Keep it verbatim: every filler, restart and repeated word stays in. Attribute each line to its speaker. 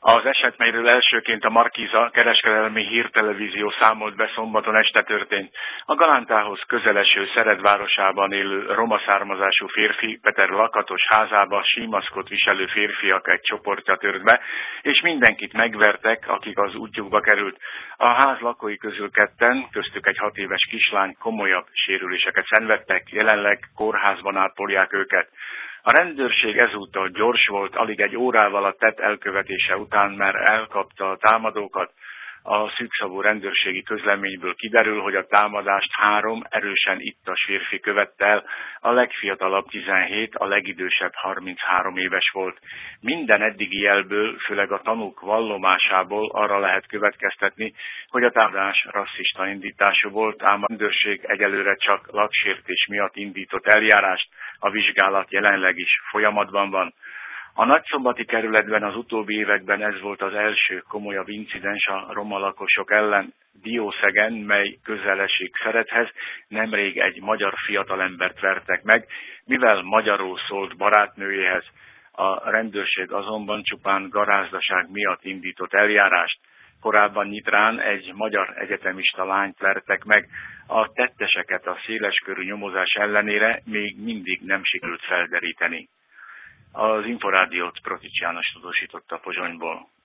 Speaker 1: Az eseményről elsőként a Markíza kereskedelmi hírtelevízió számolt be, szombaton este történt. A Galántához közeleső Szered városában élő roma származású férfi Peter Lakatos házába símaszkot viselő férfiak egy csoportja tört be, és mindenkit megvertek, akik az útjukba került. A ház lakói közül ketten, köztük egy hat éves kislány komolyabb sérüléseket szenvedtek, jelenleg kórházban ápolják őket. A rendőrség ezúttal gyors volt, alig egy órával a tett elkövetése után már elkapta a támadókat. A szűkszavú rendőrségi közleményből kiderül, hogy a támadást három erősen ittas férfi követte el, a legfiatalabb tizenhét, a legidősebb harminchárom éves volt. Minden eddigi jelből, főleg a tanúk vallomásából arra lehet következtetni, hogy a támadás rasszista indítású volt, ám a rendőrség egyelőre csak laksértés miatt indított eljárást, a vizsgálat jelenleg is folyamatban van. A nagyszombati kerületben az utóbbi években ez volt az első komolyabb incidens a roma lakosok ellen. Diószegen, mely közel esik Szeredhez, nemrég egy magyar fiatalembert vertek meg, mivel magyarul szólt barátnőjéhez. A rendőrség azonban csupán garázdaság miatt indított eljárást. Korábban Nyitrán egy magyar egyetemista lányt vertek meg. A tetteseket a széleskörű nyomozás ellenére még mindig nem sikerült felderíteni. Az Inforádiót Protics János tudósította Pozsonyból.